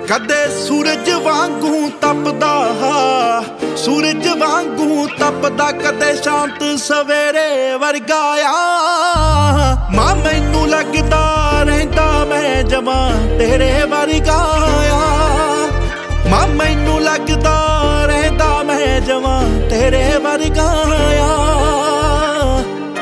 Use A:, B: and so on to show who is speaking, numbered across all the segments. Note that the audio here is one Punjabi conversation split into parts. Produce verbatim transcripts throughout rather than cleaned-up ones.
A: ਕਦੇ ਸੂਰਜ ਵਾਂਗੂ ਤਪਦਾ, ਸੂਰਜ ਵਾਂਗੂ ਤਪਦਾ, ਕਦੇ ਸ਼ਾਂਤ ਸਵੇਰੇ ਵਰਗਾ ਆ। ਮਾਂ ਮੈਨੂੰ ਲੱਗਦਾ ਰਹਿੰਦਾ ਮੈਂ ਜਮਾਂ ਤੇਰੇ ਵਰਗਾ ਆ। ਮਾਂ ਮੈਨੂੰ ਲੱਗਦਾ ਰਹਿੰਦਾ ਮੈਂ ਜਮਾਂ ਤੇਰੇ ਵਰਗਾ ਆ।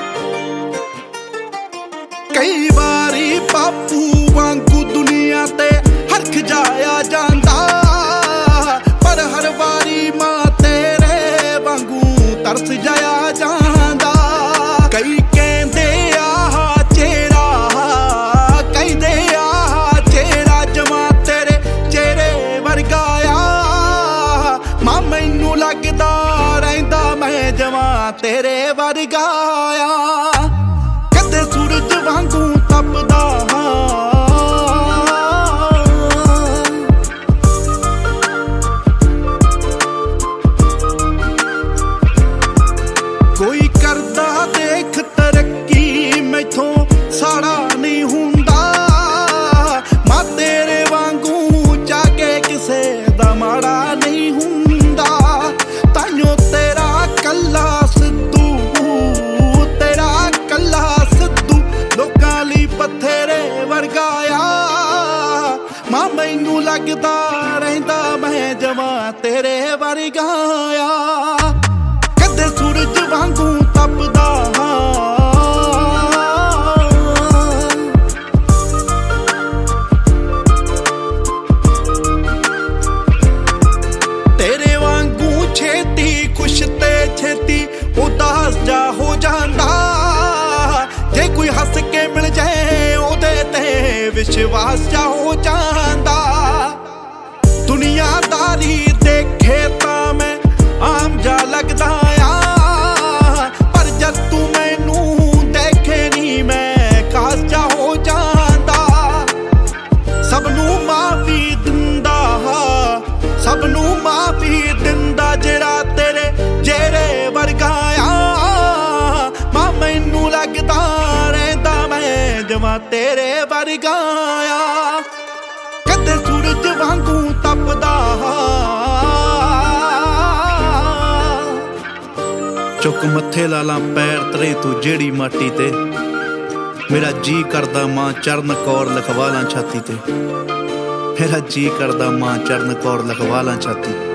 A: ਕਈ ਵਾਰੀ ਬਾਪੂ ਵਾਂਗੂ ਦੁਨੀਆ ਤੇ ਹਰਖ ਜਾਇਆ ਜਾਂਦਾ, ਪਰ ਹਰ ਵਾਰੀ ਮਾਂ ਤੇਰੇ ਵਾਂਗੂ ਤਰਸ ਜਾਇਆ ਜਾਂਦਾ। ਕਈ ਕਹਿੰਦੇ ਆ ਚਿਹਰਾ, ਕਹਿੰਦੇ ਆ ਚਿਹਰਾ ਜਮਾਂ ਤੇਰੇ ਚਿਹਰੇ ਵਰਗਾ ਆ। ਮਾਂ ਮੈਨੂੰ ਲੱਗਦਾ ਰਹਿੰਦਾ ਮੈਂ ਜਮਾਂ ਤੇਰੇ ਵਰਗਾ ਆ। ਕਦੇ ਸੂਰਜ ਵਾਂਗੂ ਤਪਦਾ, ਕੋਈ ਕਰਦਾ ਦੇਖ ਤਰੱਕੀ ਮੈਥੋਂ ਸਾੜਾ ਨਹੀਂ ਹੁੰਦਾ। ਮਾਂ ਤੇਰੇ ਵਾਂਗੂ ਜਾ ਕੇ ਕਿਸੇ ਦਾ ਮਾੜਾ ਨਹੀਂ ਹੁੰਦਾ। ਤਾਈਓ ਤੇਰਾ ਕੱਲਾ ਸਿੱਧੂ, ਤੇਰਾ ਕੱਲਾ ਸਿੱਧੂ ਲੋਕਾਂ ਲਈ ਬਥੇਰੇ ਵਰਗਾ ਆ। ਮਾਂ ਮੈਨੂੰ ਲੱਗਦਾ ਰਹਿੰਦਾ ਮੈਂ ਜਮਾਂ ਤੇਰੇ ਵਰਗਾ ਆ। ਕਦੇ ਸੂਰਜ ਵਾਂਗੂ ਤਪਦਾ, ਤੇਰੇ ਵਾਂਗੂ ਛੇਤੀ ਖੁਸ਼ ਤੇ ਛੇਤੀ ਉਦਾਸ ਜਾ ਹੋ ਜਾਂਦਾ। ਜੇ ਕੋਈ ਹੱਸ ਕੇ ਮਿਲ ਜਾਏ ਉਹਦੇ ਤੇ ਵਿਸ਼ਵਾਸ ਜਾ ਹੋ ਜਾਂਦਾ। ਦੁਨੀਆਦਾਰੀ ਦੇਖੇ ਤਾਂ ਮੈਂ ਆਮ ਜਾ ਲੱਗਦਾ ਆ, ਪਰ ਜਦ ਤੂੰ ਮੈਨੂੰ ਦੇਖੇ ਨਹੀਂ ਮੈਂ ਖਾਸ ਜਾ ਹੋ ਜਾਂਦਾ। ਸਭ ਨੂੰ ਮਾਫੀ ਦਿੰਦਾ, ਸਭ ਨੂੰ ਮਾਫੀ ਦਿੰਦਾ ਜਿਹੜਾ ਤੇਰੇ ਜਿਹੜੇ ਵਰਗਾ ਆ। ਮਾਂ ਮੈਨੂੰ ਲੱਗਦਾ ਰਹਿੰਦਾ ਮੈਂ ਜਮਾਂ ਤੇਰੇ ਵਰਗਾ ਆ। ਕਦੇ ਸੂਰਜ ਵਾਂਗੂ ਤਪਦਾ, ਚੁੱਕ ਮੱਥੇ ਲਾਲਾਂ ਪੈਰ ਤਰੇ ਤੂੰ ਜਿਹੜੀ ਮਾਟੀ ਤੇ। ਮੇਰਾ ਜੀ ਕਰਦਾ ਮਾਂ ਚਰਨ ਕੌਰ ਲਿਖਵਾ ਲਾਂ ਛਾਤੀ ਤੇ। ਮੇਰਾ ਜੀ ਕਰਦਾ ਮਾਂ ਚਰਨ ਕੌਰ ਲਿਖਵਾ ਲਾਂ ਛਾਤੀ।